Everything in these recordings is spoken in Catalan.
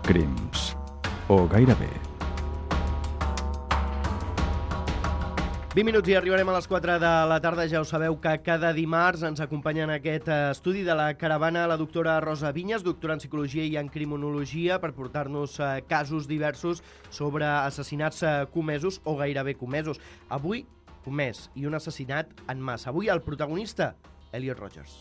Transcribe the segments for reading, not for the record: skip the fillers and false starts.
Crims. O gairebé. 20 minuts i arribarem a les 4 de la tarda. Ja ho sabeu que cada dimarts ens acompanya en aquest estudi de la caravana la doctora Rosa Vinyes, doctora en Psicologia i en Criminologia, per portar-nos casos diversos sobre assassinats comesos o gairebé comesos. Avui, comès i un assassinat en massa. Avui el protagonista, Elliot Rogers.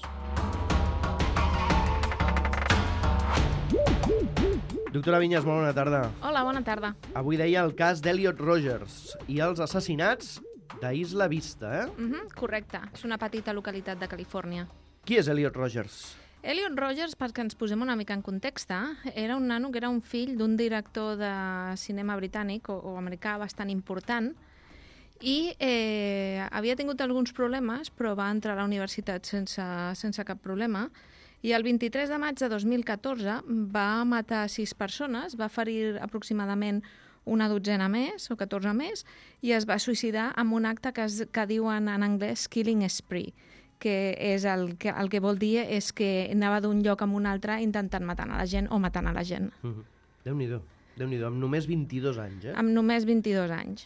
Doctora Vinyes, molt bona tarda. Hola, bona tarda. Avui deia el cas d'Elliot Rogers i els assassinats d'Isla Vista, Correcte. És una petita localitat de Califòrnia. Qui és Elliot Rogers? Elliot Rogers, perquè ens posem una mica en context, era un nano que era un fill d'un director de cinema britànic o americà bastant important i havia tingut alguns problemes, però va entrar a la universitat sense cap problema. I el 23 de maig de 2014 va matar 6 persones, va ferir aproximadament una dotzena més, o 14 més, i es va suïcidar amb un acte que diuen en anglès killing spree, que és el que vol dir és que anava d'un lloc a un altre intentant matar a la gent o matant a la gent. Déu-n'hi-do, Déu-n'hi-do, amb només 22 anys, Amb només 22 anys.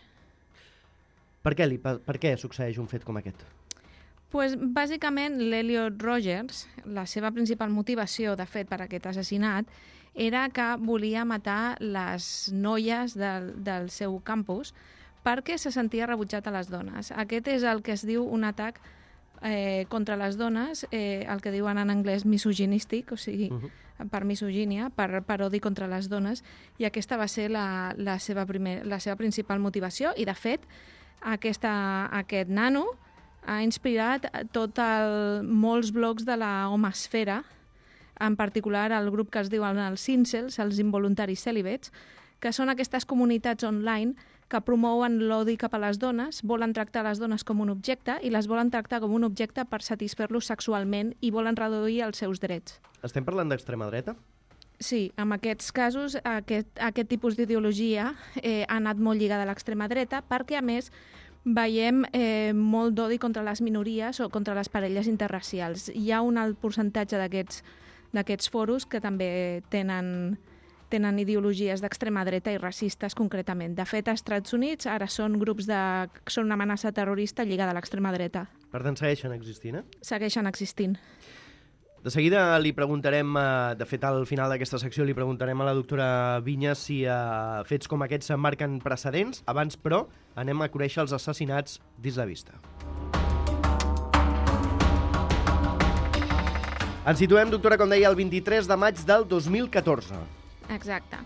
Per què succeeix un fet com aquest? Pues, bàsicament, l'Elliot Rogers, la seva principal motivació, de fet, per aquest assassinat, era que volia matar les noies del seu campus perquè se sentia rebutjat a les dones. Aquest és el que es diu un atac contra les dones, el que diuen en anglès misoginístic, o sigui, per misogínia, per odi contra les dones, i aquesta va ser la seva principal motivació, i, de fet, aquest nano ha inspirat molts blogs de la homesfera, en particular el grup que es diuen els incels, els involuntaris cèlibats, que són aquestes comunitats online que promouen l'odi cap a les dones, volen tractar les dones com un objecte i les volen tractar com un objecte per satisfer-los sexualment i volen reduir els seus drets. Estem parlant d'extrema dreta? Sí, en aquests casos aquest tipus d'ideologia ha anat molt lligada a l'extrema dreta perquè, a més, veiem molt d'odi contra les minories o contra les parelles interracials. Hi ha un alt percentatge d'aquests foros que també tenen ideologies d'extrema dreta i racistes, concretament. De fet, als Estats Units ara són són una amenaça terrorista lligada a l'extrema dreta. Per tant, segueixen existint, Segueixen existint. De seguida li preguntarem, de fet al final d'aquesta secció li preguntarem a la doctora Vinyes si fets com aquests marquen precedents. Abans, però, anem a conèixer els assassinats d'Isla Vista. Ens situem, doctora, com deia, el 23 de maig del 2014. Exacte.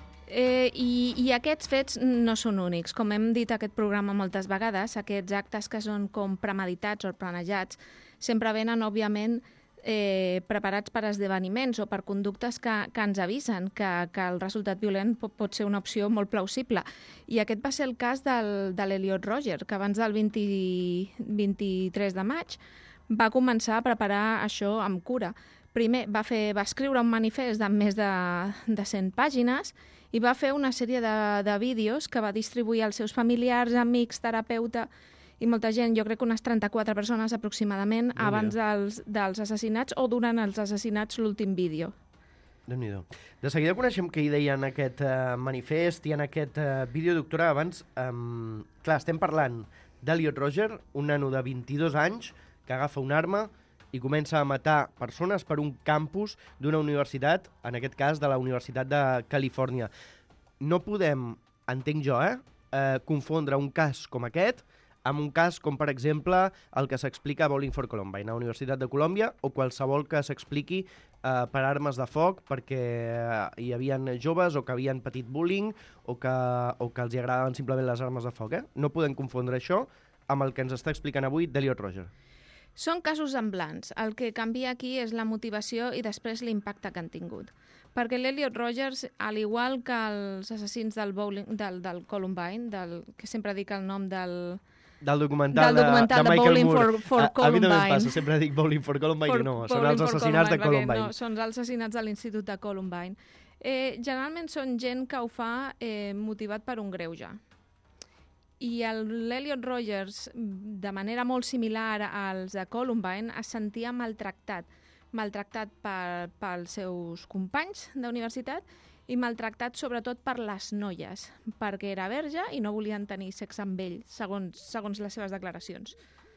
I aquests fets no són únics. Com hem dit a aquest programa moltes vegades, aquests actes que són com premeditats o planejats sempre venen, òbviament, preparats per esdeveniments o per conductes que ens avisen que el resultat violent pot ser una opció molt plausible. I aquest va ser el cas de l'Elliot Rogers, que abans del 23 de maig va començar a preparar això amb cura. Primer va escriure un manifest de més de 100 pàgines i va fer una sèrie de vídeos que va distribuir als seus familiars, amics, terapeuta i molta gent, jo crec que unes 34 persones aproximadament, abans dels assassinats o durant els assassinats, l'últim vídeo. Déu-n'hi-do. De seguida coneixem què hi deia en aquest manifest i en aquest vídeo, doctora. Abans, clar, estem parlant d'Elliot Rogers, un nano de 22 anys que agafa una arma i comença a matar persones per un campus d'una universitat, en aquest cas de la Universitat de Califòrnia. No podem, entenc jo, confondre un cas com aquest amb un cas com, per exemple, el que s'explica a Bowling for Columbine, a la Universitat de Colòmbia, o qualsevol que s'expliqui per armes de foc perquè hi havia joves o que havien patit bullying o que els agradaven simplement les armes de foc. No podem confondre això amb el que ens està explicant avui d'Elliot Rogers. Són casos semblants. El que canvia aquí és la motivació i després l'impacte que han tingut. Perquè l'Elliot Rogers, al igual que els assassins del Columbine, que sempre dic el nom del documental de Michael Moore. For Columbine. A mi també em passa, sempre dic Bowling for Columbine, són els assassinats de Columbine. No, són els assassinats de l'Institut de Columbine. Generalment són gent que ho fa motivat per un greuge. I l'Elliot Rogers, de manera molt similar als de Columbine, es sentia maltractat pels seus companys d'universitat i maltractat sobretot per les noies, perquè era verge i no volien tenir sexe amb ell, segons les seves declaracions.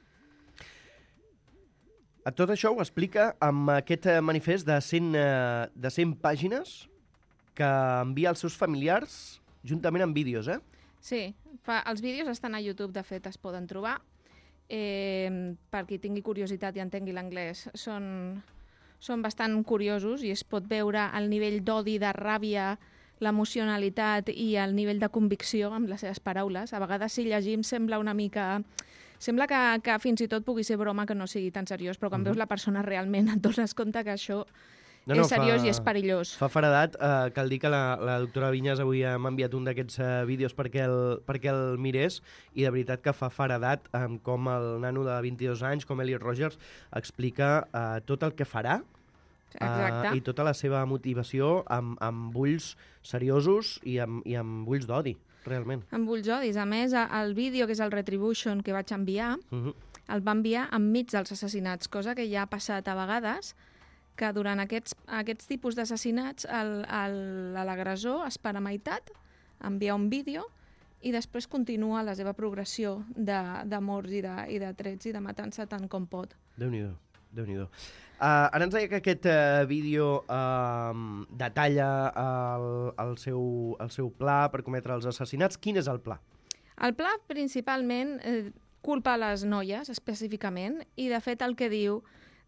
Tot això ho explica amb aquest manifest de 100 pàgines que envia als seus familiars juntament amb vídeos, Sí, els vídeos estan a YouTube, de fet, es poden trobar. Per qui tingui curiositat i entengui l'anglès, són bastant curiosos i es pot veure el nivell d'odi, de ràbia, l'emocionalitat i el nivell de convicció amb les seves paraules. A vegades, si llegim, sembla una mica... Sembla que fins i tot pugui ser broma, que no sigui tan seriós, però quan veus la persona realment et dones compte que això és seriós i és perillós. Fa feredat. Cal dir que la doctora Vinyes avui m'ha enviat un d'aquests vídeos perquè el mirés, i de veritat que fa feredat com el nano de 22 anys, com Elliot Rogers, explica tot el que farà i tota la seva motivació amb ulls seriosos i amb ulls d'odi, realment. Amb ulls d'odis. A més, el vídeo, que és el Retribution, que vaig enviar, el va enviar enmig dels assassinats, cosa que ja ha passat a vegades, que durant aquests tipus d'assassinats l'agressor es para a meitat, envia un vídeo i després continua la seva progressió de morts i de trets i de matança tant com pot. Déu-n'hi-do, Déu-n'hi-do. Ara ens deia que aquest vídeo detalla el seu pla per cometre els assassinats. Quin és el pla? El pla, principalment, culpa a les noies, específicament, i de fet el que diu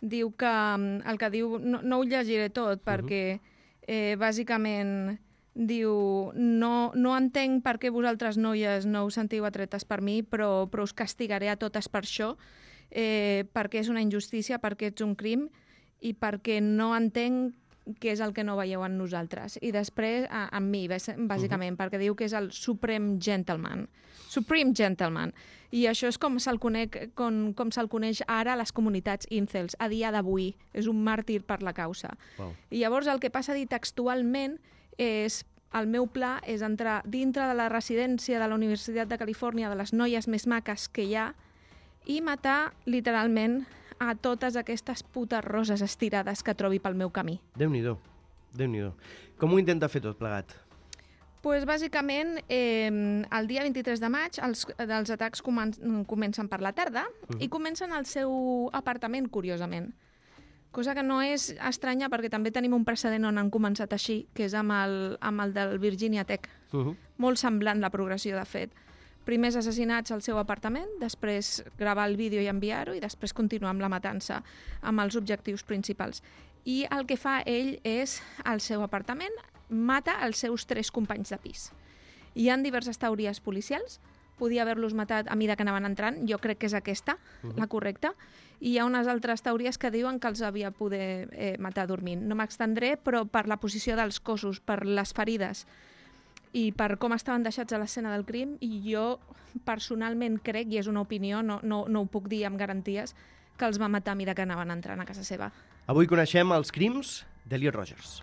no ho llegiré tot, perquè bàsicament diu no entenc per què vosaltres noies no us sentiu atretes per mi, però us castigaré a totes per això, perquè és una injustícia, perquè ets un crim i perquè no entenc què és el que no veieu en nosaltres. I després, en mi, bàsicament, perquè diu que és el Supreme Gentleman. I això és com se'l coneix ara a les comunitats incels, a dia d'avui. És un màrtir per la causa. Wow. I llavors el que passa a dir textualment és: el meu pla és entrar dintre de la residència de la Universitat de Califòrnia, de les noies més maques que hi ha, i matar, literalment, a totes aquestes putes roses estirades que trobi pel meu camí. Déu-n'hi-do, Déu-n'hi-do. Com ho intenta fer tot plegat? Pues, bàsicament, el dia 23 de maig els atacs comencen per la tarda i comencen al seu apartament, curiosament. Cosa que no és estranya perquè també tenim un precedent on han començat així, que és amb el del Virginia Tech. Molt semblant la progressió, de fet. Primers assassinats al seu apartament, després gravar el vídeo i enviar-ho, i després continuar amb la matança, amb els objectius principals. I el que fa ell és, al seu apartament, mata els seus 3 companys de pis. Hi ha diverses teories policials, podia haver-los matat a mida que anaven entrant, jo crec que és aquesta, la correcta, i hi ha unes altres teories que diuen que els havia poder matar dormint. No m'extendré, però per la posició dels cossos, per les ferides i per com estaven deixats a l'escena del crim, i jo personalment crec, i és una opinió, no ho puc dir amb garanties, que els va matar a mida que anaven entrant a casa seva. Avui coneixem els crims d'Elliot Rogers.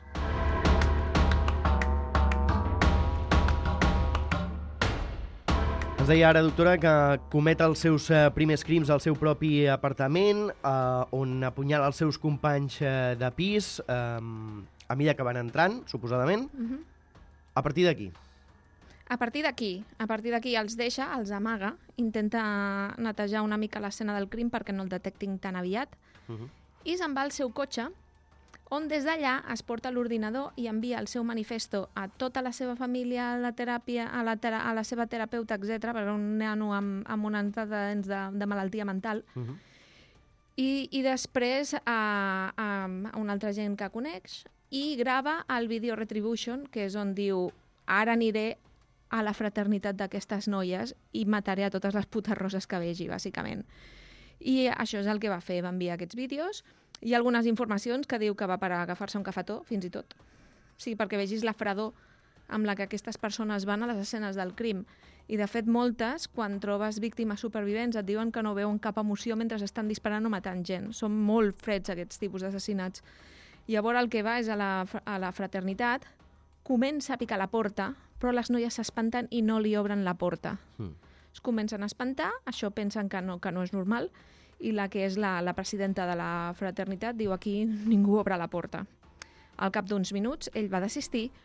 Ens deia ara, doctora, que comet els seus primers crims al seu propi apartament, on apunyala els seus companys de pis a mida que van entrant, suposadament. A partir d'aquí? A partir d'aquí els deixa, els amaga, intenta netejar una mica l'escena del crim perquè no el detectin tan aviat, i se'n va al seu cotxe, on des d'allà es porta l'ordinador i envia el seu manifesto a tota la seva família, a la teràpia, a la seva terapeuta, etc., perquè un nano amb un antecedents de malaltia mental, i després a una altra gent que coneix, i grava el vídeo Retribution, que és on diu: ara aniré a la fraternitat d'aquestes noies i mataré a totes les putes roses que vegi, bàsicament. I això és el que va fer, va enviar aquests vídeos. Hi ha algunes informacions que diu que va parar a agafar-se un cafetó, fins i tot. Sí, perquè vegis la fredor amb la que aquestes persones van a les escenes del crim. I, de fet, moltes, quan trobes víctimes supervivents, et diuen que no veuen cap emoció mentre estan disparant o matant gent. Són molt freds, aquests tipus d'assassinats. Llavors el que va és a la fraternitat, comença a picar la porta, però les noies s'espanten i no li obren la porta. Es comencen a espantar, això pensen que no és normal, i la que és la presidenta de la fraternitat diu: aquí ningú obre la porta. Al cap d'uns minuts ell va desistir,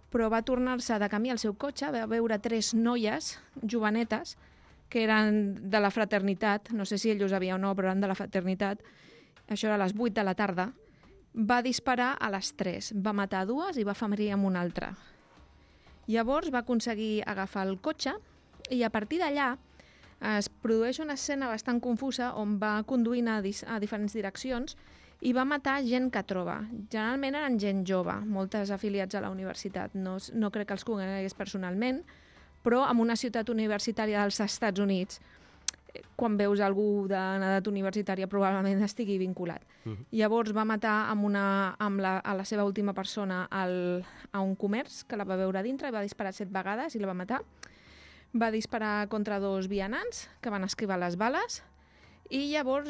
però va tornar-se de camí al seu cotxe, va veure 3 noies jovenetes que eren de la fraternitat, no sé si ell ho sabia o no, però eren de la fraternitat, això era a les 8 de la tarda, va disparar a les 3, va matar 2 i va ferir amb una altra. Llavors va aconseguir agafar el cotxe i a partir d'allà es produeix una escena bastant confusa on va conduint a diferents direccions i va matar gent que troba. Generalment eren gent jove, moltes afiliats a la universitat. No crec que els conegués personalment, però en una ciutat universitària dels Estats Units, quan veus algú d'edat universitària probablement estigui vinculat. Llavors va matar a la seva última persona a un comerç que la va veure dintre i va disparar 7 vegades i la va matar. Va disparar contra 2 vianants que van esquivar les bales i llavors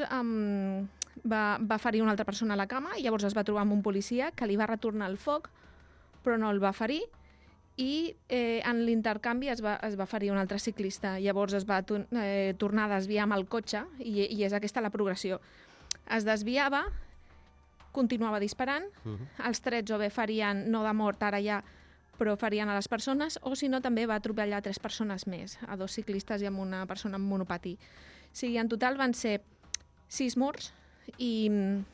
va ferir una altra persona a la cama i llavors es va trobar amb un policia que li va retornar el foc però no el va ferir i en l'intercanvi es va ferir un altre ciclista. Llavors es va tornar a desviar amb el cotxe i és aquesta la progressió. Es desviava, continuava disparant, els trets o bé ferien, no de mort ara ja, però ferien a les persones, o si no també va atropellar 3 persones més, a 2 ciclistes i amb una persona amb monopatí. O sigui, en total van ser 6 morts i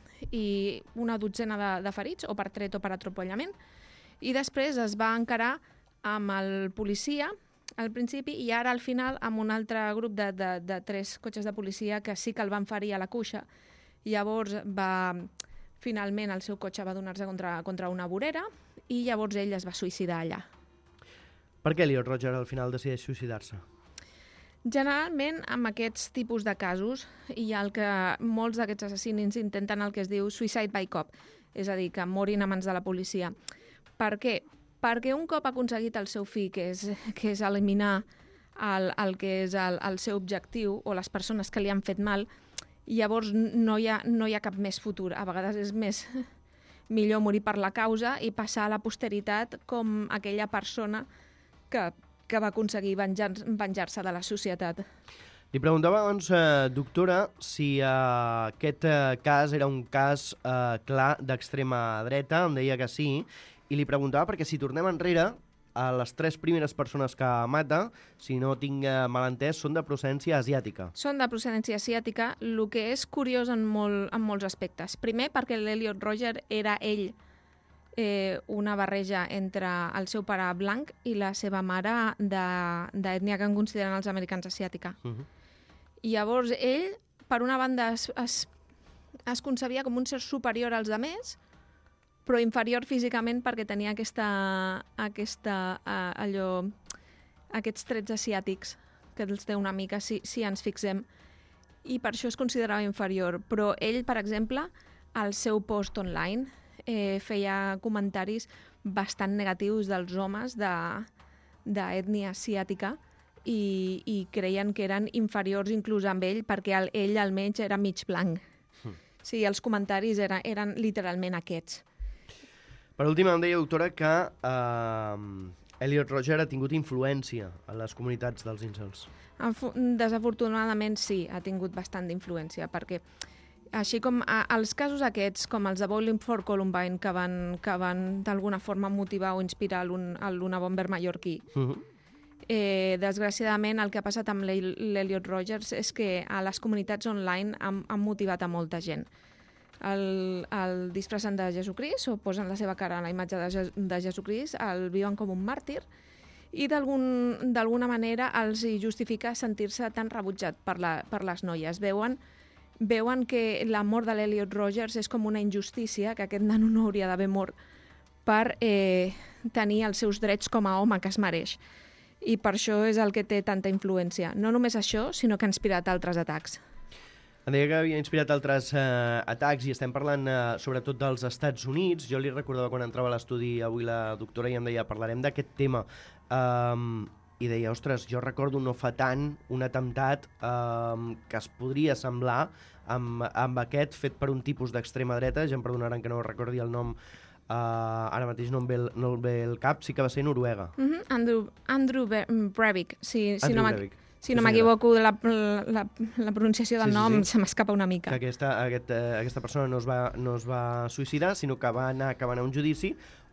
una dotzena de ferits, o per tret o per atropellament, i després es va encarar amb el policia al principi i ara al final amb un altre grup de 3 cotxes de policia que sí que el van ferir a la cuixa. Llavors finalment el seu cotxe va donar-se contra una vorera i llavors ell es va suïcidar allà. Per què Elliot Rodger al final decideix suïcidar-se? Generalment, amb aquests tipus de casos, hi ha el que molts d'aquests assassins intenten el que es diu suicide by cop, és a dir, que morin a mans de la policia. Per què? Perquè un cop ha aconseguit el seu fi, que és eliminar el que és el seu objectiu o les persones que li han fet mal, llavors no hi ha cap més futur. A vegades és millor morir per la causa i passar a la posteritat com aquella persona que va aconseguir venjar-se de la societat. Li preguntava abans, doctora, si aquest cas era un cas clar d'extrema dreta, em deia que sí, i li preguntava perquè si tornem enrere, a les 3 primeres persones que mata, si no tinc mal entès, són de procedència asiàtica. Són de procedència asiàtica, el que és curiós en molts aspectes. Primer, perquè l'Elliot Rodger era ell una barreja entre el seu pare blanc i la seva mare d'ètnia que en consideren els americans asiàtica. I llavors ell, per una banda, es concebia com un ser superior als altres, però inferior físicament perquè tenia aquests trets asiàtics que els té una mica, si ens fixem, i per això es considerava inferior. Però ell, per exemple, al seu post online feia comentaris bastant negatius dels homes d'ètnia asiàtica i creien que eren inferiors inclús amb ell perquè ell almenys era mig blanc. O sigui, els comentaris eren literalment aquests. Per últim, em deia, doctora, que Elliot Rodger ha tingut influència en les comunitats dels incels. Desafortunadament sí, ha tingut bastant d'influència, perquè així com els casos aquests, com els de Bowling for Columbine, que van d'alguna forma motivar o inspirar l'una bomber mallorquí, desgraciadament el que ha passat amb l'Elliot Rodgers és que a les comunitats online han motivat a molta gent. El disfressen de Jesucrist o posen la seva cara a la imatge de Jesucrist, el viuen com un màrtir i d'alguna manera els justifica sentir-se tan rebutjat per les noies. Veuen que la mort de l'Elliot Rodgers és com una injustícia, que aquest nano no hauria d'haver mort per tenir els seus drets com a home que es mereix. I per això és el que té tanta influència. No només això, sinó que ha inspirat altres atacs. Em deia que havia inspirat altres atacs i estem parlant sobretot dels Estats Units. Jo li recordava quan entrava a l'estudi avui la doctora i em deia parlarem d'aquest tema. I deia, ostres, jo recordo no fa tant un atemptat que es podria semblar amb aquest fet per un tipus d'extrema dreta. Ja em perdonaran que no recordi el nom, ara mateix no em ve el cap, sí que va ser Noruega. Andrew Breivik, si no Breivik. Si no m'equivoco, la pronunciació del nom se m'escapa una mica. Que aquesta persona no es va suïcidar, sinó que va anar a un judici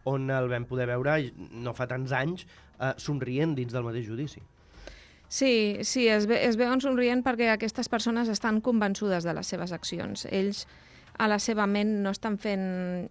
on el vam poder veure no fa tants anys somrient dins del mateix judici. Sí, es veuen somrient perquè aquestes persones estan convençudes de les seves accions. Ells, a la seva ment, no estan fent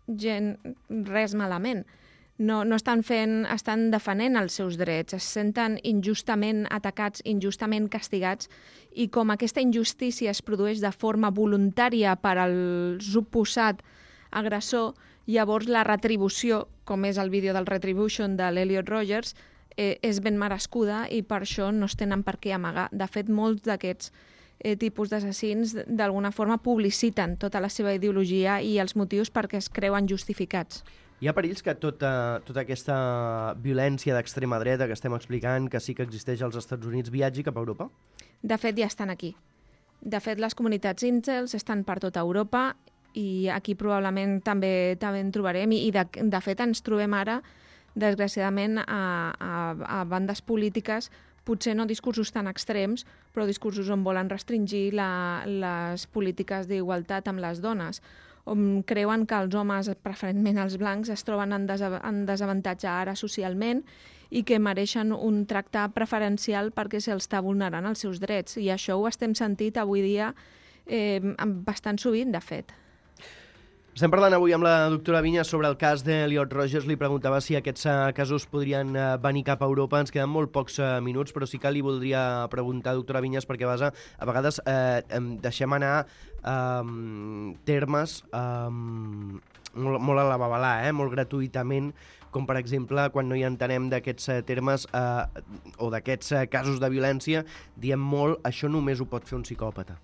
res malament. No estan defendent els seus drets, es senten injustament atacats, injustament castigats, i com aquesta injustícia es produeix de forma voluntària per al suposat agressor, llavors la retribució, com és el vídeo del Retribution de l'Elliot Rogers, és ben merescuda i per això no es tenen per què amagar. De fet, molts d'aquests tipus d'assassins d'alguna forma publiciten tota la seva ideologia i els motius perquè es creuen justificats. Hi ha perills que tota aquesta violència d'extrema dreta que estem explicant, que sí que existeix als Estats Units, viatgi cap a Europa? De fet, ja estan aquí. De fet, les comunitats incels estan per tota Europa i aquí probablement també en trobarem i de fet ens trobem ara, desgraciadament, a bandes polítiques, potser no discursos tan extrems, però discursos on volen restringir les polítiques d'igualtat amb les dones, on creuen que els homes, preferentment els blancs, es troben en desavantatge ara socialment i que mereixen un tracte preferencial perquè se'ls està vulnerant els seus drets. I això ho estem sentint avui dia bastant sovint, de fet. Estem parlant avui amb la doctora Vinyes sobre el cas d'Elliot Rogers. Li preguntava si aquests casos podrien venir cap a Europa. Ens queden molt pocs minuts, però sí que li voldria preguntar, doctora Vinyes, perquè a vegades deixem anar termes molt a la babalà, molt gratuïtament, com per exemple quan no hi entenem d'aquests termes o d'aquests casos de violència, diem molt, això només ho pot fer un psicòpata.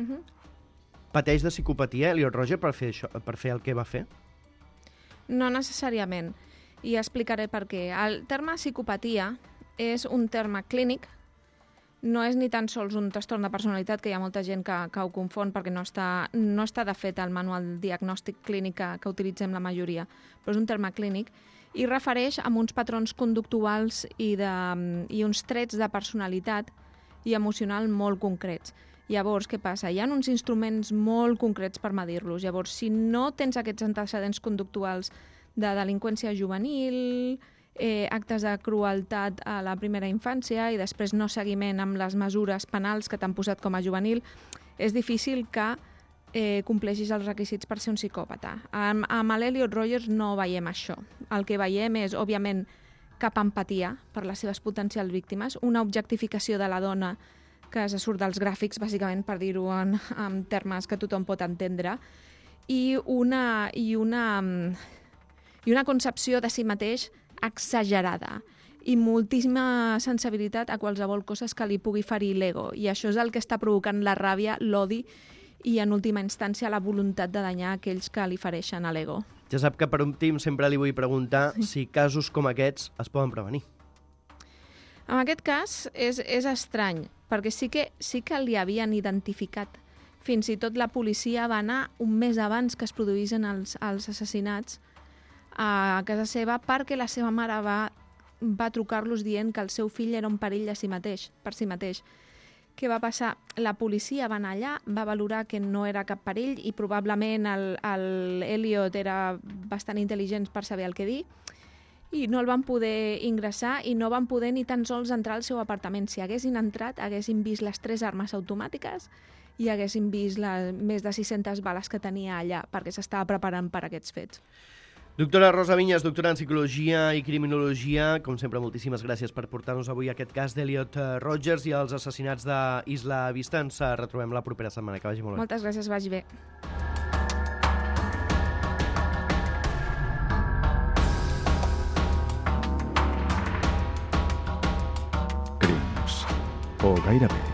Pateix de psicopatia Elliot Rogers per fer el que va fer? No necessàriament, i explicaré per què. El terme psicopatia és un terme clínic, no és ni tan sols un trastorn de personalitat, que hi ha molta gent que ho confon perquè no està de fet al manual diagnòstic clínic que utilitzem la majoria, però és un terme clínic, i refereix a uns patrons conductuals i uns trets de personalitat i emocional molt concrets. Llavors, què passa? Hi ha uns instruments molt concrets per medir-los. Llavors, si no tens aquests antecedents conductuals de delinqüència juvenil, actes de crueltat a la primera infància i després no seguiment amb les mesures penals que t'han posat com a juvenil, és difícil que compleixis els requisits per ser un psicòpata. Amb l'Elliot Rogers no veiem això. El que veiem és, òbviament, cap empatia per les seves potencials víctimes, una objectificació de la dona que se surt dels gràfics, bàsicament, per dir-ho en termes que tothom pot entendre, i una concepció de si mateix exagerada i moltíssima sensibilitat a qualsevol cosa que li pugui ferir l'ego. I això és el que està provocant la ràbia, l'odi i, en última instància, la voluntat de danyar aquells que li fereixen a l'ego. Ja sap que per últim sempre li vull preguntar si casos com aquests es poden prevenir. En aquest cas és estrany, perquè sí que li havien identificat. Fins i tot la policia va anar un mes abans que es produïssin els assassinats a casa seva perquè la seva mare va trucar-los dient que el seu fill era un perill per si mateix. Què va passar? La policia va anar allà, va valorar que no era cap perill i probablement l'Elliot era bastant intel·ligent per saber el que dir, i no el van poder ingressar i no van poder ni tan sols entrar al seu apartament. Si haguessin entrat, haguessin vist les 3 armes automàtiques i haguessin vist més de 600 bales que tenia allà, perquè s'estava preparant per aquests fets. Doctora Rosa Vinyes, doctora en Psicologia i Criminologia, com sempre, moltíssimes gràcies per portar-nos avui aquest cas d'Elliot Rogers i els assassinats d'Isla Vista. Ens retrobem la propera setmana. Que vagi molt bé. Moltes gràcies, vagi bé. Crims. O gairebé.